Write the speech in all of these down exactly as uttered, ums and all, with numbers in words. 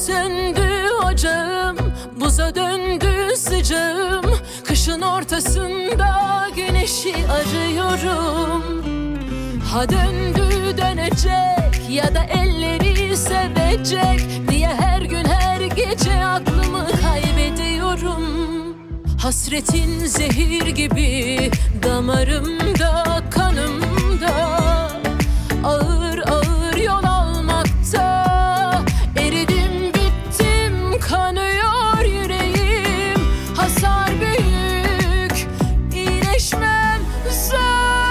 söndü ocağım, buza döndü sıcağım. Kışın ortasında güneşi arıyorum. Ha döndü dönecek ya da elleri sevecek diye her gün her gece aklımı kaybediyorum. Hasretin zehir gibi damarımda, kanımda, ağır ağır yol almakta. Eridim bittim, kanıyor yüreğim. Hasar büyük, iyileşmem zor.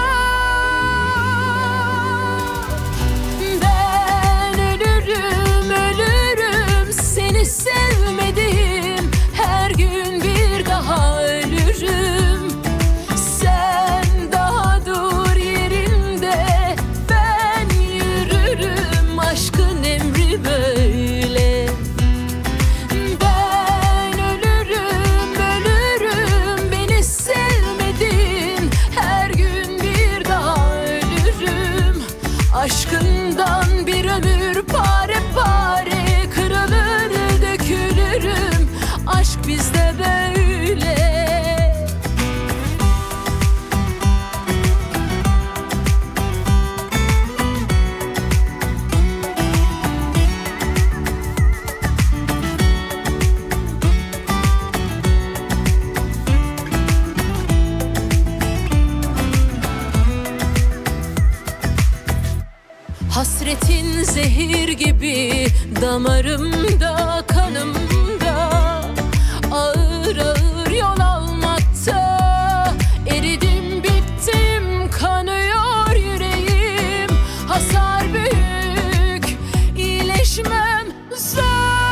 Ben ölürüm, ölürüm seni sevmedim. Her gün bir daha ölürüm. Sen daha dur yerinde, ben yürürüm. Aşkın emri böyle. Ben ölürüm, ölürüm beni sevmedin. Her gün bir daha ölürüm. Aşkından bir ömür pare pare kırılır dökülürüm. Aşk bizde böyle. Hasretin zehir gibi damarımda, kanımda, ağır ağır yol almakta. Eridim bittim, kanıyor yüreğim. Hasar büyük, iyileşmem zor.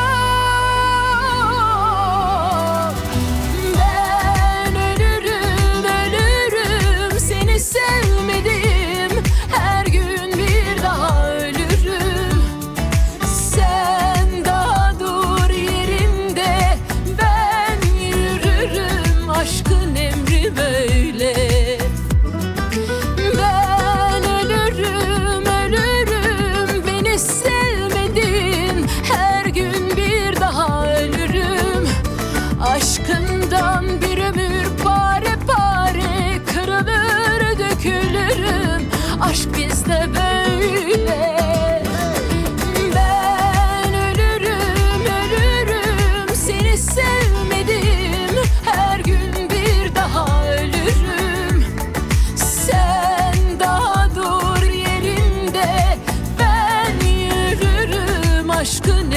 Ben ölürüm, ölürüm seni sevmedim. Her gün bir daha ölürüm. Sen daha dur yerinde, ben yürürüm. Aşkın emri böyle. Ben ölürüm, ölürüm beni sevmedin. Her gün bir daha ölürüm. Aşkından bir ömür pare pare kırılır dökülürüm. Aşk bizde böyle. Ben ölürüm, ölürüm seni sevmedim. Her gün bir daha ölürüm. Sen daha dur yerinde, ben yürürüm. Aşkın